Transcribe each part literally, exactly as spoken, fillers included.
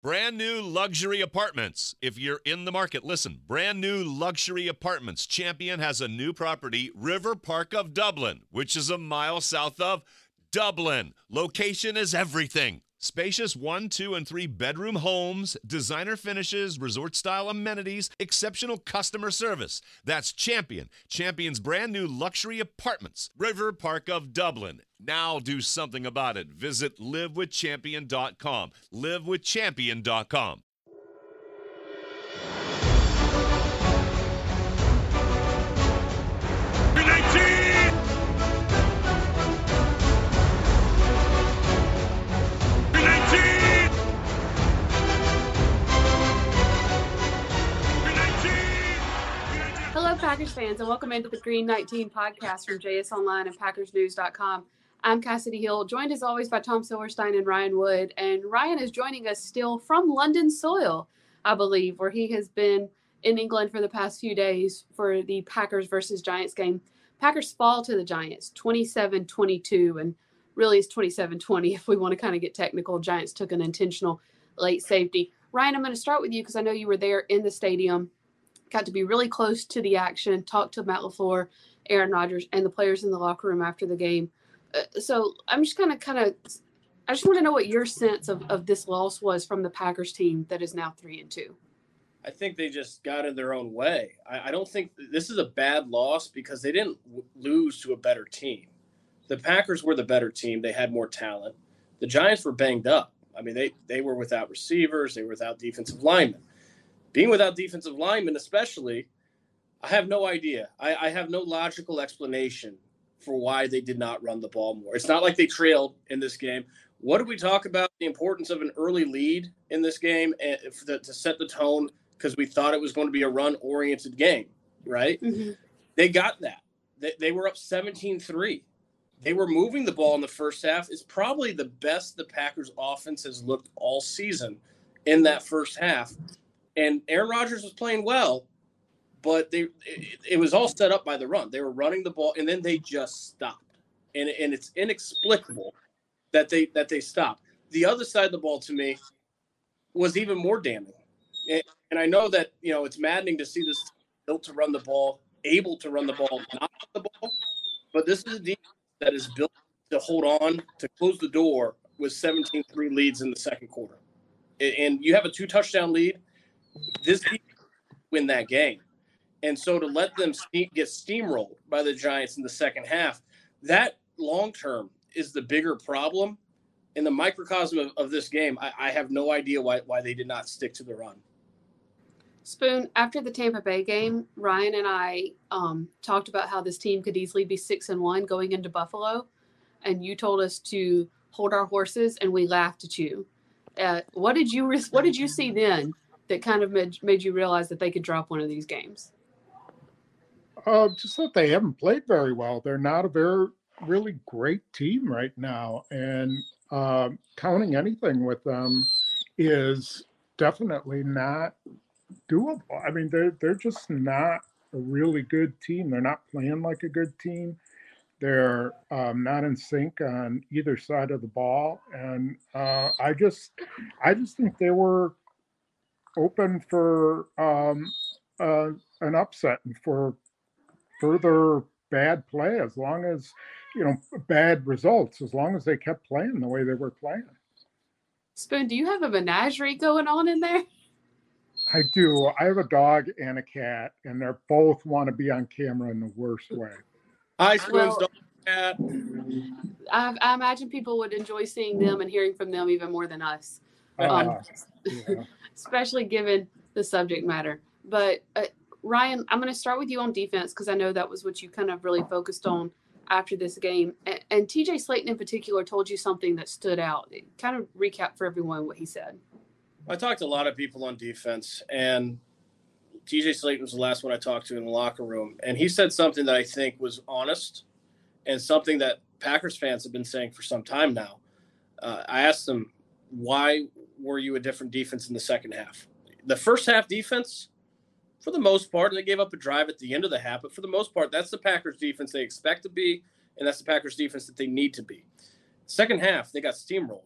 Brand new luxury apartments. If you're in the market, listen. Brand new luxury apartments. Champion has a new property, River Park of Dublin, which is a mile south of Dublin. Location is everything. Spacious one, two, and three bedroom homes, designer finishes, resort-style amenities, exceptional customer service. That's Champion. Champion's brand new luxury apartments. River Park of Dublin. Now do something about it. Visit live with champion dot com. live with champion dot com. Hello, Packers fans, and welcome into the Green nineteen podcast from J S Online and Packers News dot com. I'm Cassidy Hill, joined as always by Tom Silverstein and Ryan Wood. And Ryan is joining us still from London soil, I believe, where he has been in England for the past few days for the Packers versus Giants game. Packers fall to the Giants twenty-seven twenty-two, and really it's twenty-seven twenty if we want to kind of get technical. Giants took an intentional late safety. Ryan, I'm going to start with you because I know you were there in the stadium. Got to be really close to the action, talked to Matt LaFleur, Aaron Rodgers, and the players in the locker room after the game. Uh, so I'm just going to kind of – I just want to know what your sense of, of this loss was from the Packers team that is now three and two. I think they just got in their own way. I, I don't think – this is a bad loss because they didn't w- lose to a better team. The Packers were the better team. They had more talent. The Giants were banged up. I mean, they, they were without receivers. They were without defensive linemen. Being without defensive linemen especially, I have no idea. I, I have no logical explanation for why they did not run the ball more. It's not like they trailed in this game. What did we talk about? The importance of an early lead in this game and for the, to set the tone because we thought it was going to be a run-oriented game, right? Mm-hmm. They got that. They, they were up seventeen three. They were moving the ball in the first half. It's probably the best the Packers offense has looked all season in that first half. And Aaron Rodgers was playing well, but they it, it was all set up by the run. They were running the ball, and then they just stopped. And and it's inexplicable that they that they stopped. The other side of the ball, to me, was even more damning. And, and I know that, you know, it's maddening to see this built to run the ball, able to run the ball, not run the ball. But this is a defense that is built to hold on, to close the door with seventeen three leads in the second quarter. And, and you have a two-touchdown lead. This defense win that game. And so to let them ste- get steamrolled by the Giants in the second half, that long-term is the bigger problem. In the microcosm of, of this game, I, I have no idea why, why they did not stick to the run. Spoon, after the Tampa Bay game, Ryan and I um, talked about how this team could easily be six and one going into Buffalo. And you told us to hold our horses, and we laughed at you. Uh, what did you re- What did you see then that kind of made, made you realize that they could drop one of these games? Uh, just that they haven't played very well. They're not a very, really great team right now. And uh, counting anything with them is definitely not doable. I mean, they're, they're just not a really good team. They're not playing like a good team. They're um, not in sync on either side of the ball. And uh, I just, I just think they were open for um, uh, an upset and for further bad play, as long as, you know, bad results, as long as they kept playing the way they were playing. Spoon, do you have a menagerie going on in there? I do. I have a dog and a cat, and they're both want to be on camera in the worst way. Hi, Spoon's well, dog cat. I, I imagine people would enjoy seeing them and hearing from them even more than us. Uh, um, yeah. Especially given the subject matter. But uh, Ryan, I'm going to start with you on defense because I know that was what you kind of really focused on after this game. And, and T J Slaton in particular told you something that stood out. Kind of recap for everyone what he said. I talked to a lot of people on defense, and T J Slaton was the last one I talked to in the locker room. And he said something that I think was honest and something that Packers fans have been saying for some time now. Uh, I asked him, why were you a different defense in the second half? The first half defense, for the most part, they gave up a drive at the end of the half, but for the most part, that's the Packers defense they expect to be, and that's the Packers defense that they need to be. Second half, they got steamrolled.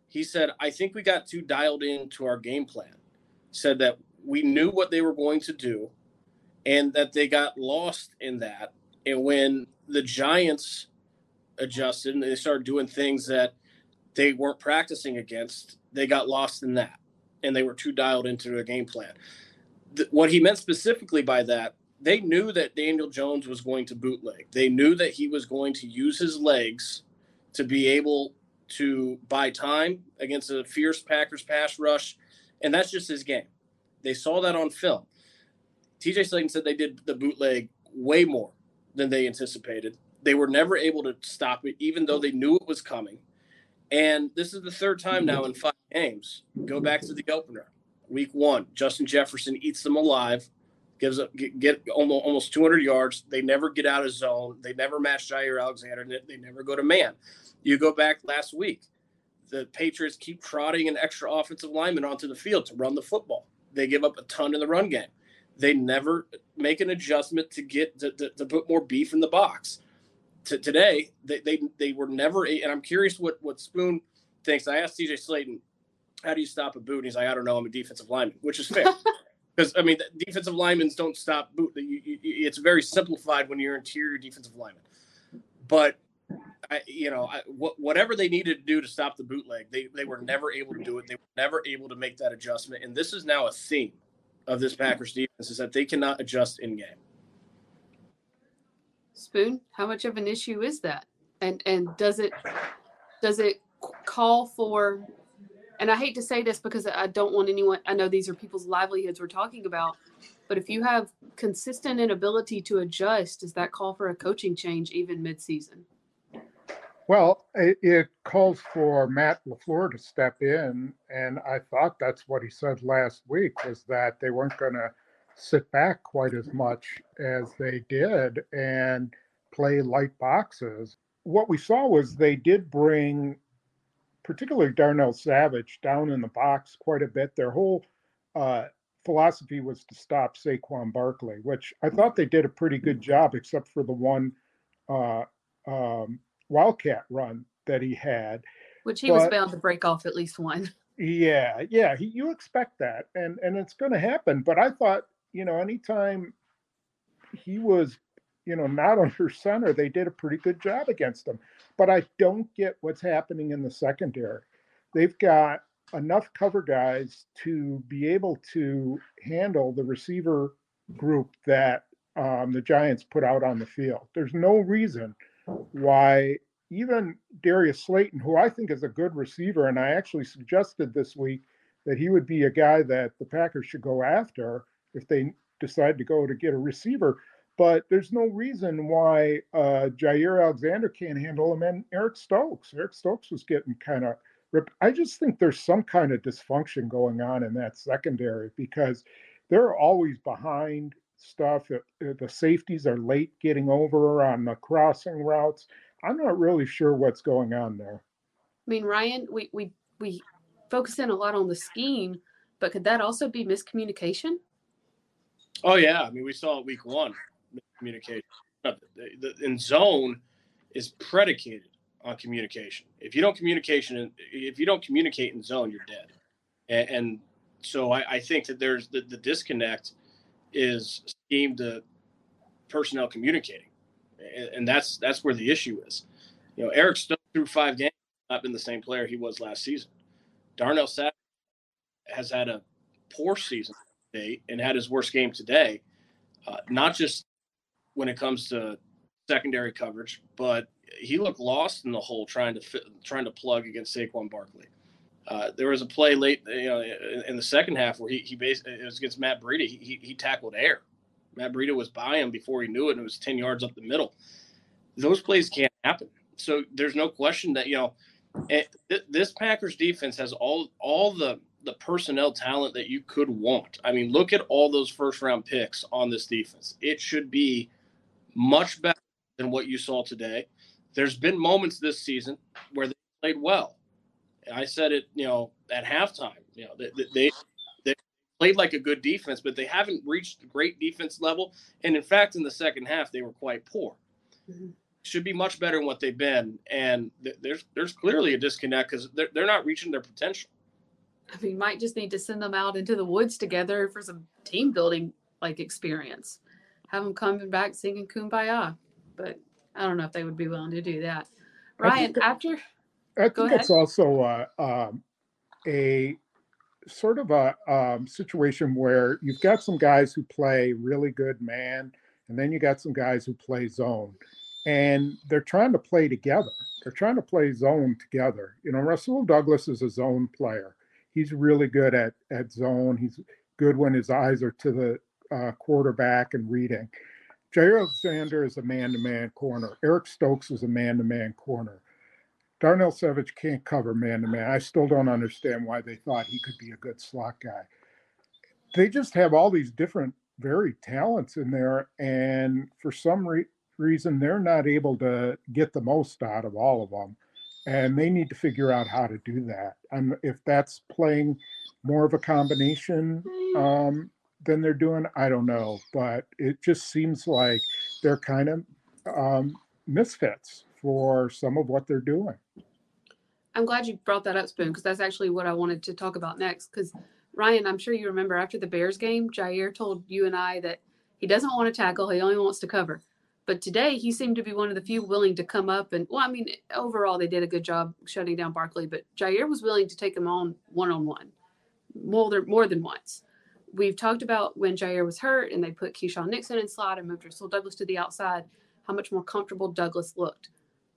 He said, I think we got too dialed into our game plan. Said that we knew what they were going to do and that they got lost in that. And when the Giants adjusted and they started doing things that they weren't practicing against, they got lost in that. And they were too dialed into their game plan. The, what he meant specifically by that, they knew that Daniel Jones was going to bootleg. They knew that he was going to use his legs to be able to buy time against a fierce Packers pass rush, and that's just his game. They saw that on film. T J Slaton said they did the bootleg way more than they anticipated. They were never able to stop it, even though they knew it was coming. And this is the third time now in five games. Go back to the opener. Week one, Justin Jefferson eats them alive, gives up, get, get almost, almost two hundred yards. They never get out of zone. They never match Jair Alexander. They never go to man. You go back last week, the Patriots keep trotting an extra offensive lineman onto the field to run the football. They give up a ton in the run game. They never make an adjustment to get to, to, to put more beef in the box. T- today, they, they they were never, and I'm curious what, what Spoon thinks. I asked T J Slaton, how do you stop a boot? And he's like, I don't know, I'm a defensive lineman, which is fair. Because, I mean, defensive linemen don't stop boot. You, you, it's very simplified when you're interior defensive lineman. But, I, you know, I, wh- whatever they needed to do to stop the bootleg, they, they were never able to do it. They were never able to make that adjustment. And this is now a theme of this Packers defense, is that they cannot adjust in game. Spoon, how much of an issue is that? And and does it does it call for, and I hate to say this because I don't want anyone, I know these are people's livelihoods we're talking about, but if you have consistent inability to adjust, does that call for a coaching change even midseason? Well, it, it calls for Matt LaFleur to step in, and I thought that's what he said last week, was that they weren't going to sit back quite as much as they did and play light boxes. What we saw was they did bring particularly Darnell Savage down in the box quite a bit. Their whole uh, philosophy was to stop Saquon Barkley, which I thought they did a pretty good job, except for the one uh, um, Wildcat run that he had. Which he but, was bound to break off at least one. Yeah, yeah, he, you expect that, and, and it's going to happen. But I thought, you know, anytime he was, you know, not under center, they did a pretty good job against him. But I don't get what's happening in the secondary. They've got enough cover guys to be able to handle the receiver group that um, the Giants put out on the field. There's no reason why even Darius Slayton, who I think is a good receiver, and I actually suggested this week that he would be a guy that the Packers should go after if they decide to go to get a receiver. But there's no reason why uh, Jair Alexander can't handle him, and Eric Stokes. Eric Stokes was getting kind of ripped. I just think there's some kind of dysfunction going on in that secondary because they're always behind stuff. The safeties are late getting over on the crossing routes. I'm not really sure what's going on there. I mean, Ryan, we we we focus in a lot on the scheme, but could that also be miscommunication? Oh, yeah. I mean, we saw it week one, miscommunication. The, the, in zone is predicated on communication. If you don't communication, if you don't communicate in zone, you're dead. And, and so I, I think that there's the, the disconnect is scheme to personnel communicating. And, and that's that's where the issue is. You know, Eric Stokes through five games has not been the same player he was last season. Darnell Savage has had a poor season today and had his worst game today, uh, not just when it comes to secondary coverage, but he looked lost in the hole trying to fit, trying to plug against Saquon Barkley. Uh, there was a play late, you know, in, in the second half where he he basically, it was against Matt Breida. He, he he tackled air. Matt Breida was by him before he knew it, and it was ten yards up the middle. Those plays can't happen. So there's no question that, you know, it, this Packers defense has all all the the personnel talent that you could want. I mean, look at all those first round picks on this defense. It should be much better than what you saw today. There's been moments this season where they played well. I said it, you know, at halftime. You know, they, they they played like a good defense, but they haven't reached great defense level. And in fact, in the second half, they were quite poor. Mm-hmm. should be much better than what they've been. And th- there's there's clearly a disconnect because they're, they're not reaching their potential. I mean, might just need to send them out into the woods together for some team building like experience. Have them coming back singing Kumbaya. But I don't know if they would be willing to do that. Ryan, that, after I go think ahead. it's also uh, um, a sort of a um, situation where you've got some guys who play really good man, and then you got some guys who play zone, and they're trying to play together. They're trying to play zone together. You know, Rasul Douglas is a zone player. He's really good at, at zone. He's good when his eyes are to the uh, quarterback and reading. Jair Alexander is a man-to-man corner. Eric Stokes is a man-to-man corner. Darnell Savage can't cover man-to-man. I still don't understand why they thought he could be a good slot guy. They just have all these different varied talents in there, and for some re- reason, they're not able to get the most out of all of them. And they need to figure out how to do that. And if that's playing more of a combination um, than they're doing, I don't know. But it just seems like they're kind of um, misfits for some of what they're doing. I'm glad you brought that up, Spoon, because that's actually what I wanted to talk about next. Because, Ryan, I'm sure you remember after the Bears game, Jair told you and I that he doesn't want to tackle. He only wants to cover. But today, he seemed to be one of the few willing to come up. And, well, I mean, overall, they did a good job shutting down Barkley. But Jair was willing to take him on one-on-one more than, more than once. We've talked about when Jair was hurt and they put Keyshawn Nixon in slot and moved Rasul Douglas to the outside, how much more comfortable Douglas looked.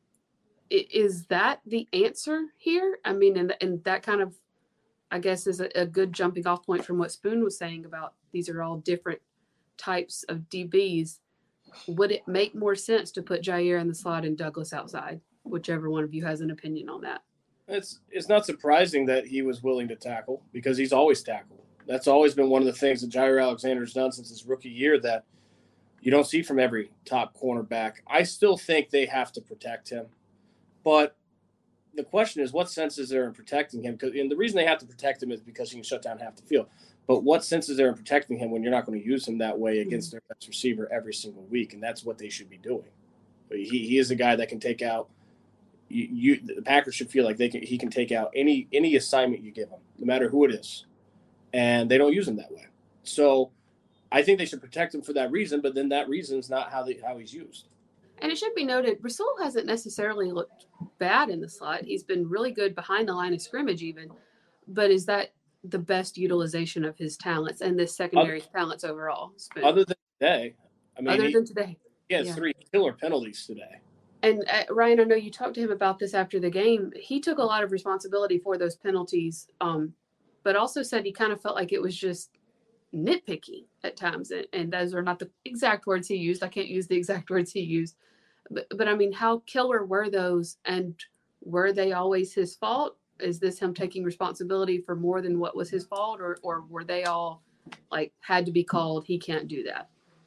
Is that the answer here? I mean, and, and that kind of, I guess, is a, a good jumping off point from what Spoon was saying about these are all different types of D Bs. Would it make more sense to put Jair in the slot and Douglas outside? Whichever one of you has an opinion on that. It's it's not surprising that he was willing to tackle because he's always tackled. That's always been one of the things that Jair Alexander's done since his rookie year that you don't see from every top cornerback. I still think they have to protect him. But the question is, what sense is there in protecting him? Because, and the reason they have to protect him is because he can shut down half the field. But what sense is there in protecting him when you're not going to use him that way against their best receiver every single week? And that's what they should be doing. He he is a guy that can take out. You, you the Packers should feel like they can. He can take out any any assignment you give him, no matter who it is, and they don't use him that way. So I think they should protect him for that reason. But then that reason is not how they how he's used. And it should be noted, Rasul hasn't necessarily looked bad in the slot. He's been really good behind the line of scrimmage even. But is that the best utilization of his talents and this secondary other, talents overall? Spoon? Other than today. I mean, other he, than today. He has yeah. three killer penalties today. And uh, Ryan, I know you talked to him about this after the game. He took a lot of responsibility for those penalties, um, but also said he kind of felt like it was just nitpicky at times. And, and those are not the exact words he used. I can't use the exact words he used. But, but I mean, how killer were those? And were they always his fault? Is this him taking responsibility for more than what was his fault? Or, or were they all like had to be called? He can't do that.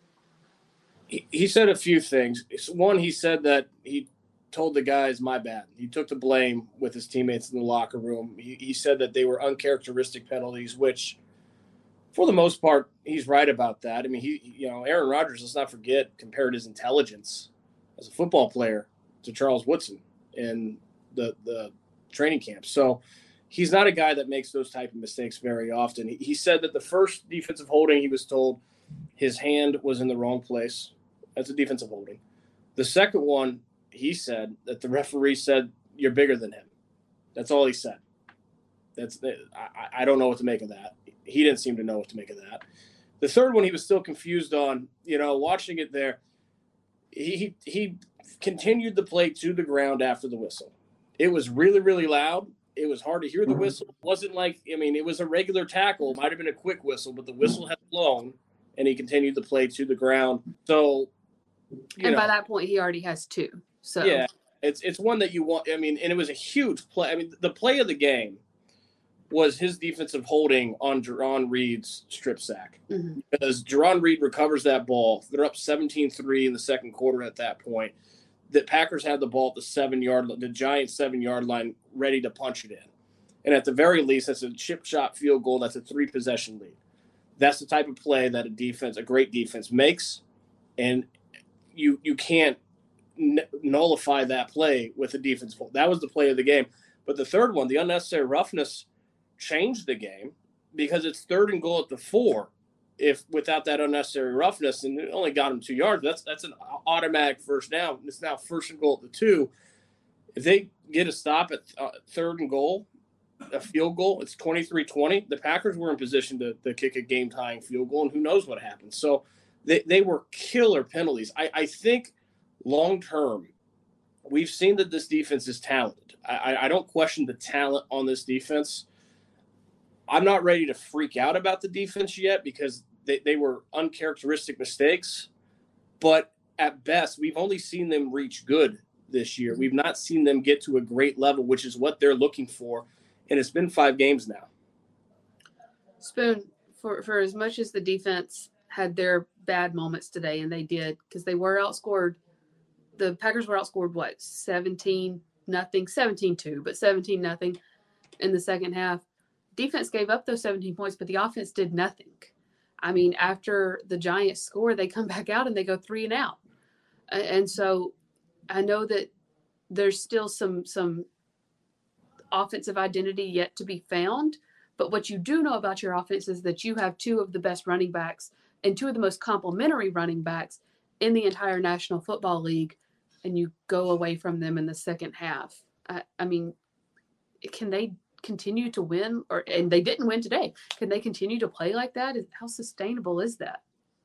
He, he said a few things. One, he said that he told the guys, my bad. He took the blame with his teammates in the locker room. He, he said that they were uncharacteristic penalties, which for the most part, he's right about that. I mean, he, you know, Aaron Rodgers, let's not forget, compared his intelligence as a football player to Charles Woodson in the, the training camp. So he's not a guy that makes those type of mistakes very often. He, he said that the first defensive holding, he was told his hand was in the wrong place. That's a defensive holding. The second one, he said that the referee said, you're bigger than him. That's all he said. That's I, I don't know what to make of that. He didn't seem to know what to make of that. The third one, he was still confused on, you know, watching it there. He, he continued the play to the ground after the whistle. It was really, really loud. It was hard to hear the whistle. It wasn't like, I mean, it was a regular tackle. It might have been a quick whistle, but the whistle had blown, and he continued the play to the ground. So, you and know, by that point, he already has two. So yeah, it's it's one that you want. I mean, and it was a huge play. I mean, the play of the game was his defensive holding on Jarran Reed's strip sack. Mm-hmm. Because Jarran Reed recovers that ball. They're up seventeen three in the second quarter at that point. The Packers had the ball at the seven-yard, the Giants' seven-yard line, ready to punch it in. And at the very least, that's a chip shot field goal. That's a three-possession lead. That's the type of play that a defense, a great defense, makes. And you you can't n- nullify that play with a defense. That was the play of the game. But the third one, the unnecessary roughness, changed the game because it's third and goal at the four. If without that unnecessary roughness, and it only got him two yards, that's that's an automatic first down. It's now first and goal at the two. If they get a stop at uh, third and goal, a field goal, it's twenty-three twenty. The Packers were in position to, to kick a game-tying field goal, and who knows what happens. So they, they were killer penalties. I, I think long-term, we've seen that this defense is talented. I, I don't question the talent on this defense. I'm not ready to freak out about the defense yet because they, they were uncharacteristic mistakes. But at best, we've only seen them reach good this year. We've not seen them get to a great level, which is what they're looking for. And it's been five games now. Spoon, for, for as much as the defense had their bad moments today, and they did, because they were outscored. The Packers were outscored, what, seventeen nothing, seventeen two, but seventeen nothing in the second half. Defense gave up those seventeen points, but the offense did nothing. I mean, after the Giants score, they come back out and they go three and out. And so I know that there's still some some offensive identity yet to be found. But what you do know about your offense is that you have two of the best running backs and two of the most complementary running backs in the entire National Football League, and you go away from them in the second half. I, I mean, can they continue to win? Or and they didn't win today. Can they continue to play like that? How sustainable is that?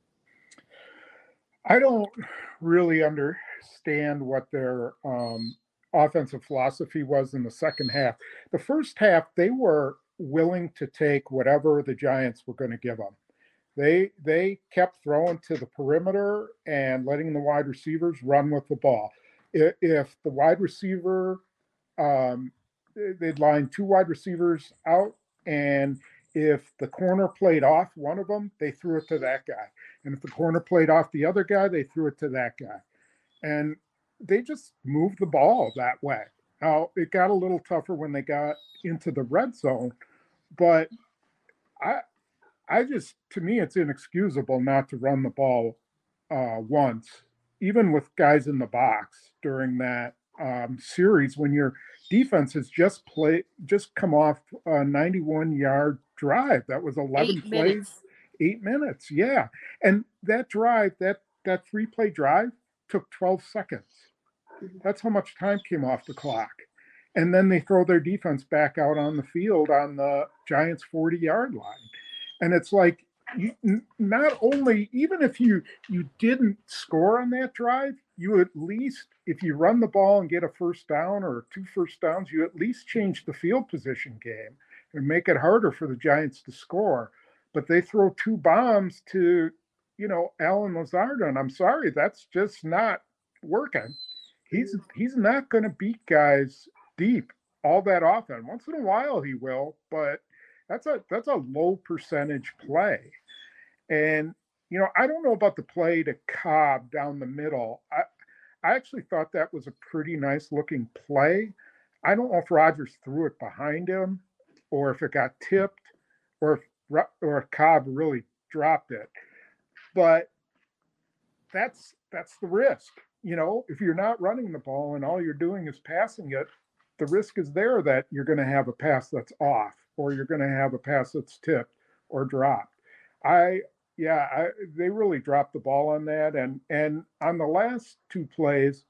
I don't really understand what their um, offensive philosophy was in the second half. The first half, they were willing to take whatever the Giants were going to give them. They they kept throwing to the perimeter and letting the wide receivers run with the ball. If, if the wide receiver, um, they'd line two wide receivers out, and if the corner played off one of them, they threw it to that guy. And if the corner played off the other guy, they threw it to that guy. And they just moved the ball that way. Now, it got a little tougher when they got into the red zone, but I I just, to me, it's inexcusable not to run the ball uh, once, even with guys in the box during that um, series when your defense has just played, just come off a ninety-one yard drive. That was eleven Eight plays, minutes. eight minutes. Yeah. And that drive, that, that three play drive took twelve seconds. That's how much time came off the clock. And then they throw their defense back out on the field on the Giants forty yard line. And it's like, you, not only, even if you, you didn't score on that drive, you at least, if you run the ball and get a first down or two first downs, you at least change the field position game and make it harder for the Giants to score. But they throw two bombs to, you know, Allen Lazard, and I'm sorry, that's just not working. He's he's not going to beat guys deep all that often. Once in a while he will, but that's a that's a low percentage play. And you know, I don't know about the play to Cobb down the middle. I I actually thought that was a pretty nice looking play. I don't know if Rodgers threw it behind him or if it got tipped or if or if Cobb really dropped it. But that's that's the risk. You know, if you're not running the ball and all you're doing is passing it, the risk is there that you're going to have a pass that's off or you're going to have a pass that's tipped or dropped. I, yeah, I, they really dropped the ball on that. And, and on the last two plays,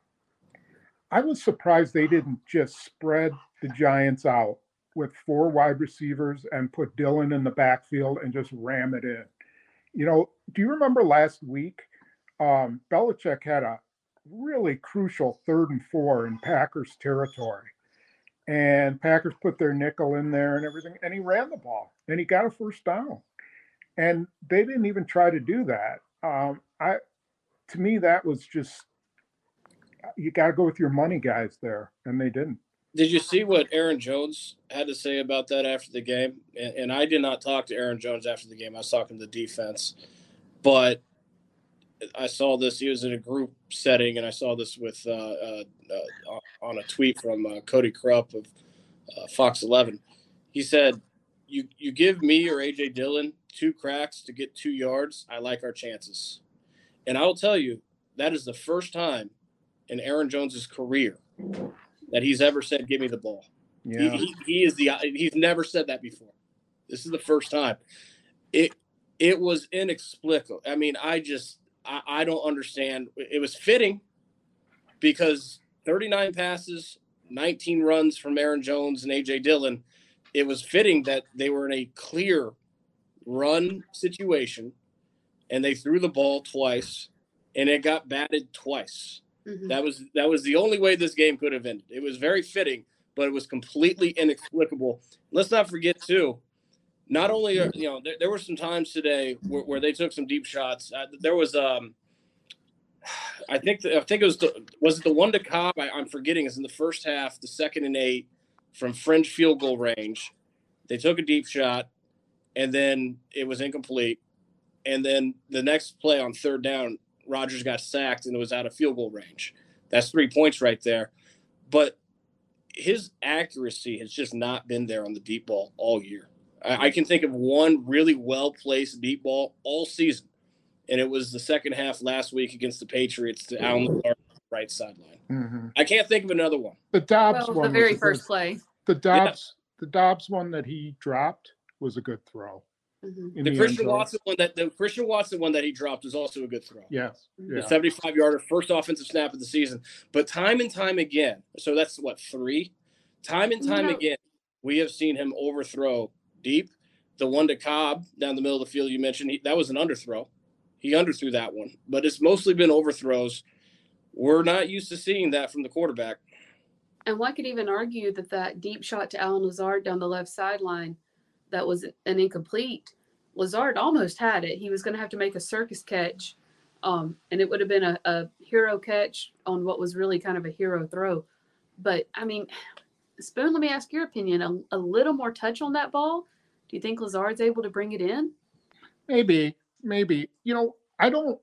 I was surprised they didn't just spread the Giants out with four wide receivers and put Dillon in the backfield and just ram it in. You know, do you remember last week? Um, Belichick had a really crucial third and four in Packers territory. And Packers put their nickel in there and everything, and he ran the ball, and he got a first down. And they didn't even try to do that. Um, I, to me, that was just, you got to go with your money guys there, and they didn't. Did you see what Aaron Jones had to say about that after the game? And, and I did not talk to Aaron Jones after the game. I was talking to the defense. But I saw this. He was in a group setting, and I saw this with uh, uh, uh, on a tweet from uh, Cody Krupp of uh, Fox eleven. He said, "You you give me or A J Dillon two cracks to get two yards, I like our chances." And I will tell you, that is the first time in Aaron Jones's career that he's ever said, "Give me the ball." Yeah. He, he, he is the he's never said that before. This is the first time. It it was inexplicable. I mean, I just I, I don't understand. It was fitting because thirty-nine passes, nineteen runs from Aaron Jones and A J Dillon. It was fitting that they were in a clear run situation, and they threw the ball twice, and it got batted twice. Mm-hmm. That was that was the only way this game could have ended. It was very fitting, but it was completely inexplicable. Let's not forget, too, not only are, you know, there, there were some times today where, where they took some deep shots. Uh, there was, um, I think, the, I think it was the, was it the one to Cobb? I, I'm forgetting. It's in the first half, the second and eight from fringe field goal range. They took a deep shot, and then it was incomplete. And then the next play on third down, Rodgers got sacked and it was out of field goal range. That's three points right there. But his accuracy has just not been there on the deep ball all year. I, I can think of one really well-placed deep ball all season, and it was the second half last week against the Patriots to Allen Lazard right sideline. Mm-hmm. I can't think of another one. The Dobbs well, one, the very was first good, play. The Dobbs, yeah. the Dobbs one that he dropped was a good throw. Mm-hmm. The, the Christian Watson one that the Christian Watson one that he dropped was also a good throw. Yes, yeah. The seventy-five yarder, first offensive snap of the season. But time and time again, so that's what three. Time and time no. again, we have seen him overthrow deep. The one to Cobb down the middle of the field you mentioned, he, that was an underthrow. He underthrew that one, but it's mostly been overthrows. We're not used to seeing that from the quarterback. And one could even argue that that deep shot to Allen Lazard down the left sideline, that was an incomplete. Lazard almost had it. He was going to have to make a circus catch, um, and it would have been a, a hero catch on what was really kind of a hero throw. But, I mean, Spoon, let me ask your opinion. A, a little more touch on that ball. Do you think Lazard's able to bring it in? Maybe, maybe. You know, I don't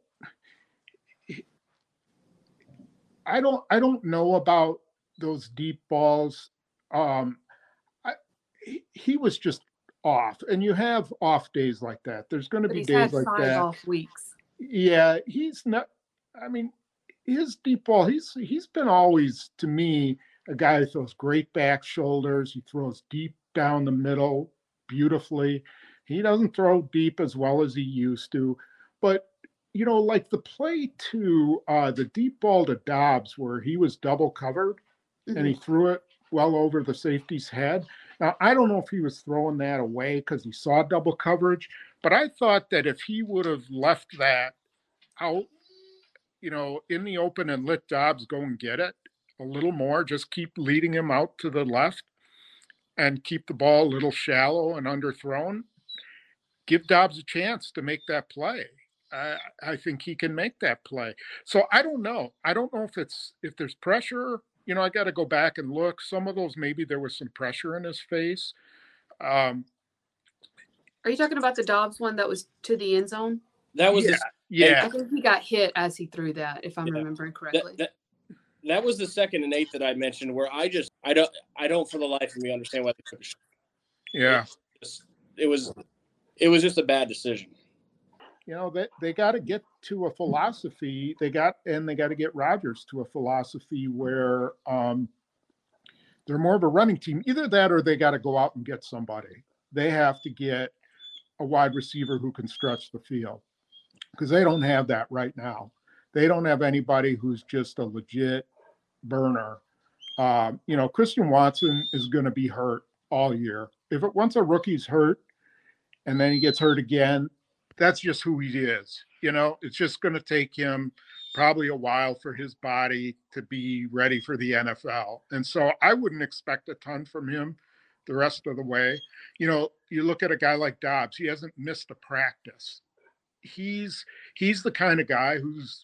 I don't I don't know about those deep balls. Um, I, he, he was just off, and you have off days like that. There's going to be days like five that. Off weeks. Yeah, he's not. I mean, his deep ball. He's he's been always, to me, a guy who throws great back shoulders. He throws deep down the middle beautifully. He doesn't throw deep as well as he used to, but you know, like the play to uh, the deep ball to Dobbs, where he was double covered, mm-hmm. and he threw it well over the safety's head. Now, I don't know if he was throwing that away because he saw double coverage, but I thought that if he would have left that out, you know, in the open and let Dobbs go and get it a little more, just keep leading him out to the left and keep the ball a little shallow and underthrown, give Dobbs a chance to make that play. I, I think he can make that play. So I don't know. I don't know if it's if there's pressure. You know, I got to go back and look. Some of those, maybe there was some pressure in his face. Um, Are you talking about the Dobbs one that was to the end zone? That was yeah. The, yeah. I think he got hit as he threw that, if I'm yeah. remembering correctly. That, that, that was the second and eight that I mentioned, where I just I don't I don't for the life of me understand why they took a shot. Yeah. It was, it was it was just a bad decision. You know, they, they got to get to a philosophy. They got, and they got to get Rodgers to a philosophy where um, they're more of a running team. Either that or they got to go out and get somebody. They have to get a wide receiver who can stretch the field because they don't have that right now. They don't have anybody who's just a legit burner. Um, you know, Christian Watson is going to be hurt all year. If it, once a rookie's hurt and then he gets hurt again, that's just who he is. You know, it's just going to take him probably a while for his body to be ready for the N F L. And so I wouldn't expect a ton from him the rest of the way. You know, you look at a guy like Dobbs, he hasn't missed a practice. He's he's the kind of guy who's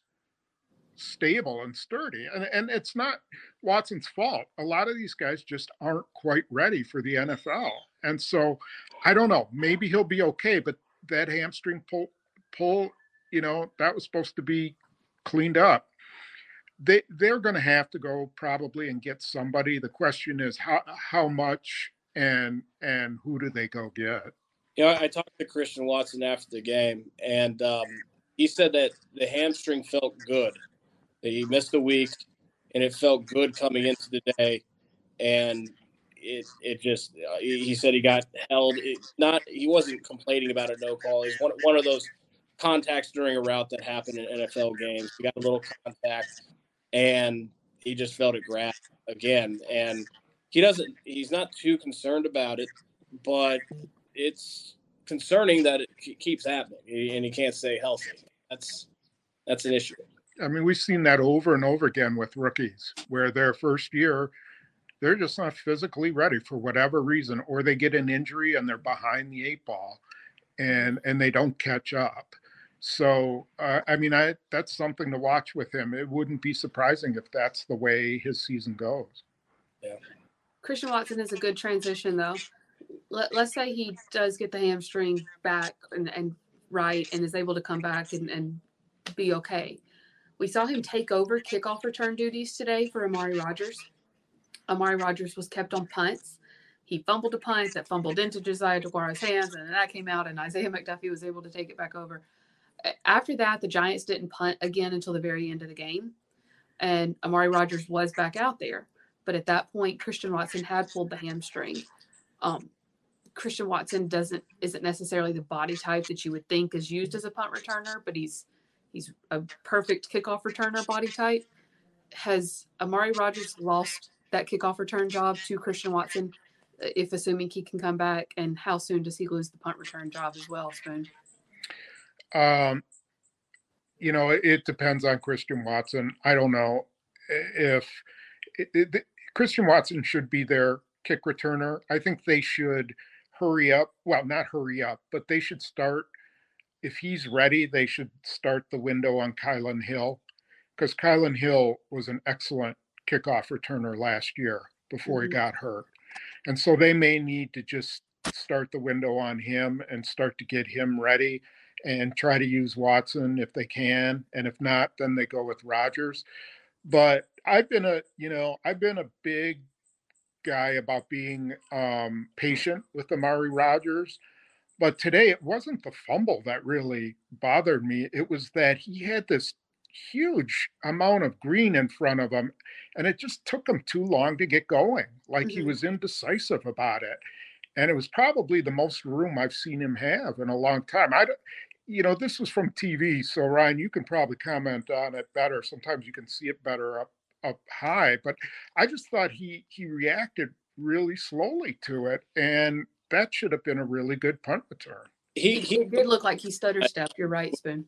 stable and sturdy. And, and it's not Watson's fault. A lot of these guys just aren't quite ready for the N F L. And so I don't know, maybe he'll be okay, but that hamstring pull, pull, you know, that was supposed to be cleaned up. They, they're going to have to go probably and get somebody. The question is how how much and and who do they go get? You know, I talked to Christian Watson after the game, and um, he said that the hamstring felt good. That he missed a week, and it felt good coming into the day. And it it just uh, he said he got held. It, not he wasn't complaining about a no call. It's one one of those contacts during a route that happen in N F L games. He got a little contact, and he just felt it grab again. And he doesn't. He's not too concerned about it, but it's concerning that it keeps happening, and he can't stay healthy. That's that's an issue. I mean, we've seen that over and over again with rookies, where their first year, they're just not physically ready for whatever reason, or they get an injury and they're behind the eight ball, and and they don't catch up. So, uh, I mean, I that's something to watch with him. It wouldn't be surprising if that's the way his season goes. Yeah. Christian Watson is a good transition, though. Let, let's say he does get the hamstring back and, and right and is able to come back and, and be okay. We saw him take over kickoff return duties today for Amari Rodgers. Amari Rodgers was kept on punts. He fumbled a punt that fumbled into Josiah Jaguar's hands, and then that came out, and Isaiah McDuffie was able to take it back over. After that, the Giants didn't punt again until the very end of the game, and Amari Rodgers was back out there. But at that point, Christian Watson had pulled the hamstring. Um, Christian Watson doesn't isn't necessarily the body type that you would think is used as a punt returner, but he's he's a perfect kickoff returner body type. Has Amari Rodgers lost that kickoff return job to Christian Watson, if assuming he can come back, and how soon does he lose the punt return job as well, Spoon? Um, you know, it, it depends on Christian Watson. I don't know if it, it, Christian Watson should be their kick returner. I think they should hurry up. Well, not hurry up, but they should start. If he's ready, they should start the window on Kylan Hill, because Kylan Hill was an excellent kickoff returner last year before mm-hmm. he got hurt. And so they may need to just start the window on him and start to get him ready and try to use Watson if they can. And if not, then they go with Rodgers. But I've been a, you know, I've been a big guy about being um, patient with Amari Rodgers. But today it wasn't the fumble that really bothered me. It was that he had this huge amount of green in front of him, and it just took him too long to get going. Like mm-hmm. he was indecisive about it. And it was probably the most room I've seen him have in a long time. I, you know, this was from T V, so Ryan, you can probably comment on it better. Sometimes you can see it better up up high, but I just thought he he reacted really slowly to it, and that should have been a really good punt return. He, he it did look like he stutter stepped. You're right, Spoon.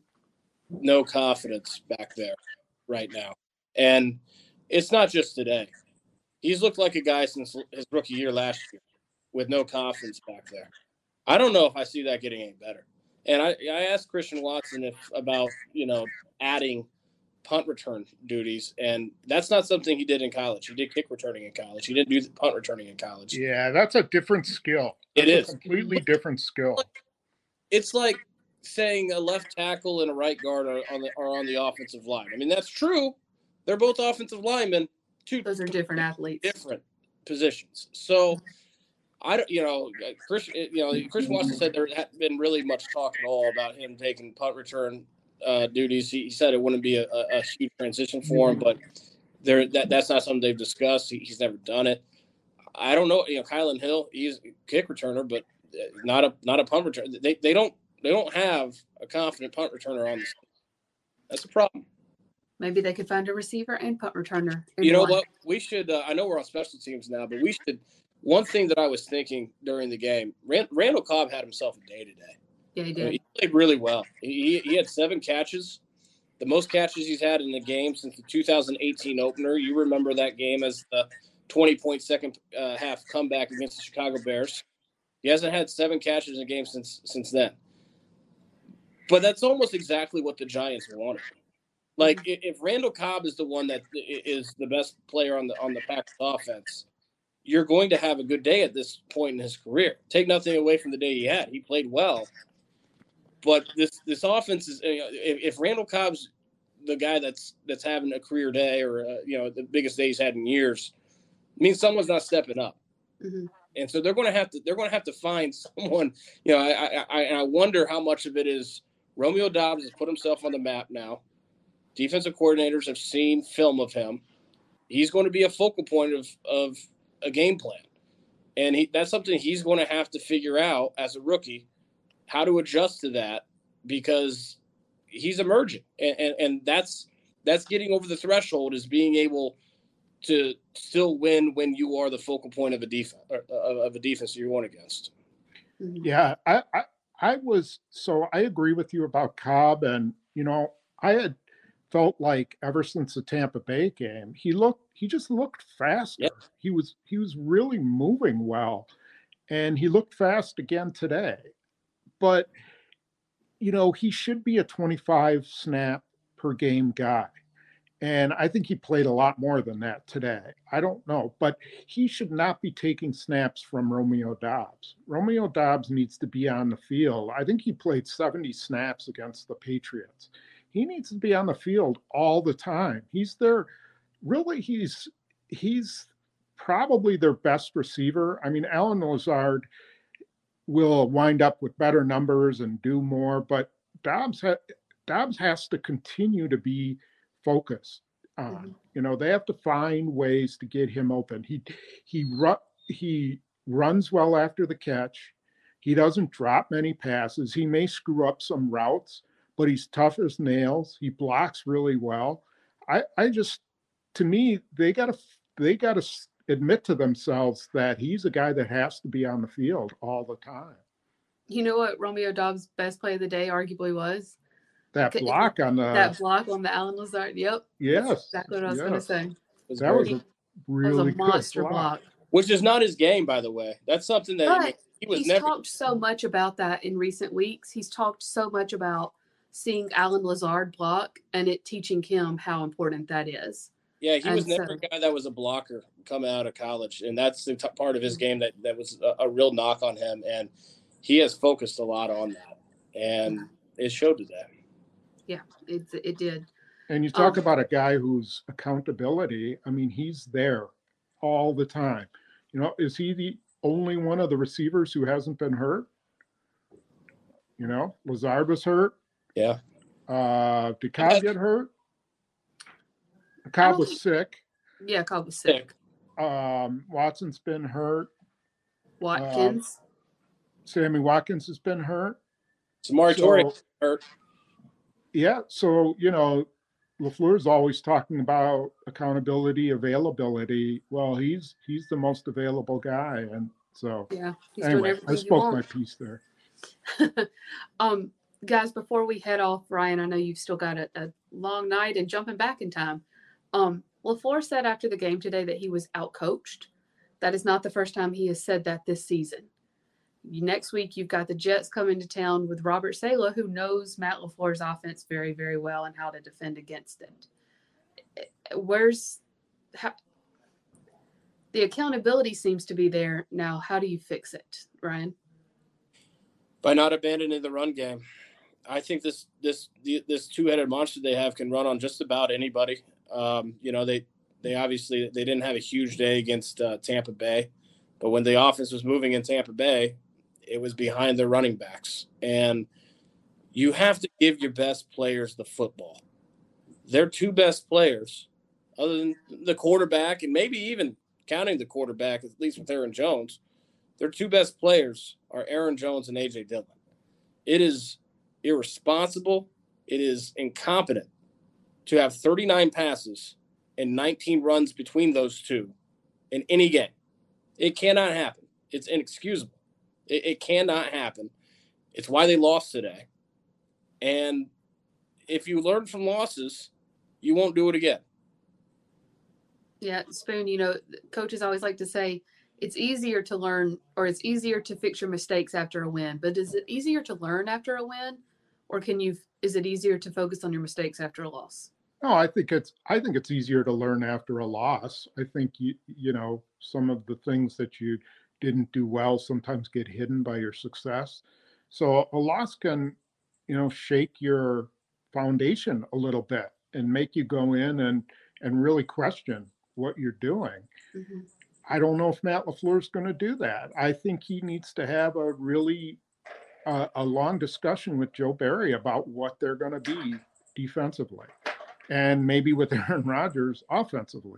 No confidence back there right now, and it's not just today. He's looked like a guy since his rookie year last year, with no confidence back there. I don't know if I see that getting any better. And I, I asked Christian Watson if about, you know, adding punt return duties, and that's not something he did in college. He did kick returning in college. He didn't do the punt returning in college. Yeah, that's a different skill. That's it is a completely different skill. It's like saying a left tackle and a right guard are on the are on the offensive line. I mean, that's true. They're both offensive linemen. Two those are different athletes, different positions. So. I don't, you know, Chris, you know, Chris Watson said there hadn't been really much talk at all about him taking punt return uh, duties. He, he said it wouldn't be a, a, a huge transition for him, but there that that's not something they've discussed. He, he's never done it. I don't know, you know, Kylan Hill, he's a kick returner, but not a not a punt returner. They they don't they don't have a confident punt returner on this. That's a problem. Maybe they could find a receiver and punt returner. You know one. What? We should. Uh, I know we're on special teams now, but we should. One thing that I was thinking during the game, Rand, Randall Cobb had himself a day today. Yeah, he did. I mean, he played really well. He, he had seven catches, the most catches he's had in the game since the two thousand eighteen opener. You remember that game as the twenty-point second uh, half comeback against the Chicago Bears. He hasn't had seven catches in a game since since then. But that's almost exactly what the Giants wanted. Like, if Randall Cobb is the one that is the best player on the on the Packers offense, you're going to have a good day at this point in his career. Take nothing away from the day he had. He played well. But this this offense is, if, if Randall Cobb's the guy that's that's having a career day or, uh, you know, the biggest day he's had in years, it means someone's not stepping up. Mm-hmm. And so they're going to have to they're going to have to find someone. You know, I, I, I wonder how much of it is Romeo Doubs has put himself on the map now. Defensive coordinators have seen film of him. he's going to be a focal point of, of a game plan. And he, that's something he's going to have to figure out as a rookie, how to adjust to that, because he's emerging. And, and, and that's that's getting over the threshold, is being able to still win when you are the focal point of a defense of a defense you're going against. Yeah, I, I I was so I agree with you about Cobb, and you know I had felt like ever since the Tampa Bay game, he looked he just looked faster. Yep. He was he was really moving well, and he looked fast again today. But you know he should be a twenty-five snap per game guy. And I think he played a lot more than that today. I don't know, but he should not be taking snaps from Romeo Doubs. Romeo Doubs needs to be on the field. I think he played seventy snaps against the Patriots. He needs to be on the field all the time. He's their, really, he's he's probably their best receiver. I mean, Allen Lazard will wind up with better numbers and do more, but Doubs, ha- Doubs has to continue to be focus on. Mm-hmm. You know, they have to find ways to get him open. He he ru- he runs well after the catch. He doesn't drop many passes. He may screw up some routes, but he's tough as nails. He blocks really well. I I just, to me, they got to they got to admit to themselves that he's a guy that has to be on the field all the time. You know what Romeo Doubs' best play of the day arguably was? That block on the that block on the Allen Lazard. Yep. Yes. That's exactly what I was yes. going to say. Was that was a really was a good monster block. block. Which is not his game, by the way. That's something that But he was he's never. talked so much about that in recent weeks. He's talked so much about seeing Allen Lazard block and it teaching him how important that is. Yeah, he and was never so, a guy that was a blocker coming out of college, and that's the t- part of his game that that was a, a real knock on him, and he has focused a lot on that, and it showed today. Yeah, it, it did. And you talk um, about a guy whose accountability, I mean, he's there all the time. You know, is he the only one of the receivers who hasn't been hurt? You know, Lazard was hurt. Yeah. Uh, did Cobb get hurt? Cobb was think, sick. Yeah, Cobb was sick. Um, Watson's been hurt. Watkins. Um, Sammy Watkins has been hurt. Samori Torrey So, hurt. Yeah, so, you know, LaFleur's always talking about accountability, availability. Well, he's he's the most available guy. And so, yeah, he's anyway, doing I spoke my piece there. um, guys, before we head off, Ryan, I know you've still got a, a long night and jumping back in time. Um, LaFleur said after the game today that he was outcoached. That is not the first time he has said that this season. Next week, you've got the Jets coming to town with Robert Saleh, who knows Matt LaFleur's offense very, very well and how to defend against it. Where's how, the accountability seems to be there now. How do you fix it, Ryan? By not abandoning the run game. I think this this this two-headed monster they have can run on just about anybody. Um, you know, they they obviously they didn't have a huge day against uh, Tampa Bay, but when the offense was moving in Tampa Bay, it was behind their running backs. And you have to give your best players the football. Their two best players, other than the quarterback, and maybe even counting the quarterback, at least with Aaron Jones, their two best players are Aaron Jones and A J Dillon. It is irresponsible. It is incompetent to have thirty-nine passes and nineteen runs between those two in any game. It cannot happen. It's inexcusable. It, it cannot happen. It's why they lost today. And if you learn from losses, you won't do it again. Yeah, Spoon, you know, coaches always like to say it's easier to learn or it's easier to fix your mistakes after a win. But is it easier to learn after a win, or can you is it easier to focus on your mistakes after a loss? No, I think it's I think it's easier to learn after a loss. I think you you know some of the things that you didn't do well sometimes get hidden by your success. So a loss can, you know, shake your foundation a little bit and make you go in and and really question what you're doing. Mm-hmm. I don't know if Matt LaFleur is going to do that. I think he needs to have a really uh, a long discussion with Joe Barry about what they're going to be defensively, and maybe with Aaron Rodgers offensively.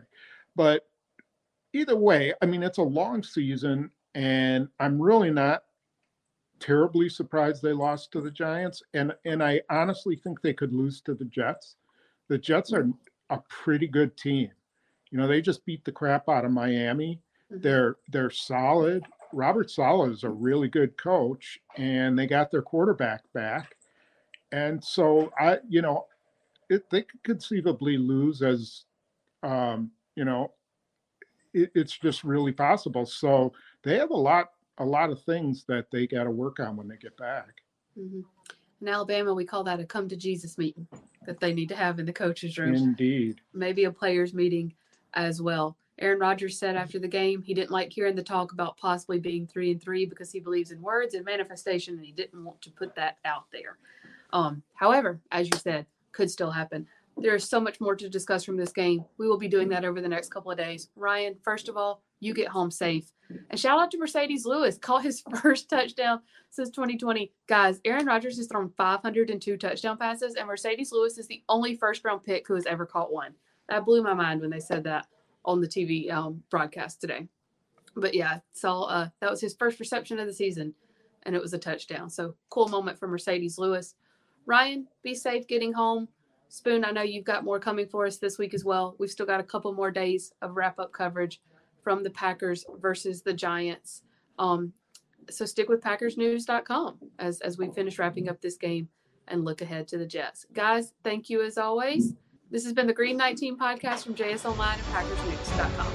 But either way, I mean, it's a long season, and I'm really not terribly surprised they lost to the Giants. And and I honestly think they could lose to the Jets. The Jets are a pretty good team. You know, they just beat the crap out of Miami. Mhm. They're they're solid. Robert Saleh is a really good coach, and they got their quarterback back. And so I, you know, it, they could conceivably lose as, um, you know, it, it's just really possible. So they have a lot, a lot of things that they got to work on when they get back. Mhm. In Alabama, we call that a come to Jesus meeting that they need to have in the coaches' room. Indeed. Maybe a players' meeting as well. Aaron Rodgers said after the game he didn't like hearing the talk about possibly being three and three because he believes in words and manifestation, and he didn't want to put that out there. Um, however, as you said, could still happen. There is so much more to discuss from this game. We will be doing that over the next couple of days. Ryan, first of all, you get home safe. And shout out to Mercedes Lewis. Caught his first touchdown since twenty twenty. Guys, Aaron Rodgers has thrown five hundred two touchdown passes, and Mercedes Lewis is the only first-round pick who has ever caught one. That blew my mind when they said that on the T V um, broadcast today. But, yeah, so uh, that was his first reception of the season, and it was a touchdown. So, cool moment for Mercedes Lewis. Ryan, be safe getting home. Spoon, I know you've got more coming for us this week as well. We've still got a couple more days of wrap-up coverage from the Packers versus the Giants. Um, so stick with Packers News dot com as, as we finish wrapping up this game and look ahead to the Jets. Guys, thank you as always. This has been the Green nineteen podcast from J S Online and Packers News dot com.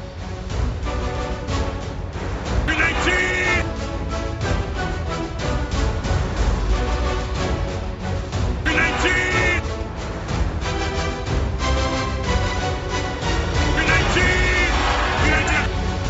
Green nineteen! Green nineteen! Green nineteen! Green nineteen!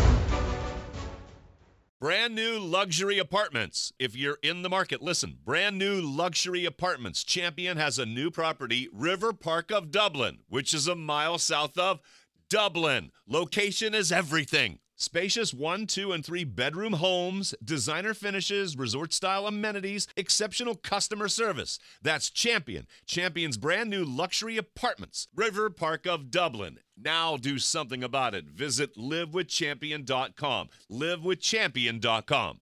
Brand new luxury apartments. If you're in the market, listen. Brand new luxury apartments. Champion has a new property, River Park of Dublin, which is a mile south of Dublin. Location is everything. Spacious one, two, and three bedroom homes, designer finishes, resort-style amenities, exceptional customer service. That's Champion. Champion's brand new luxury apartments, River Park of Dublin. Now do something about it. Visit live with champion dot com. live with champion dot com.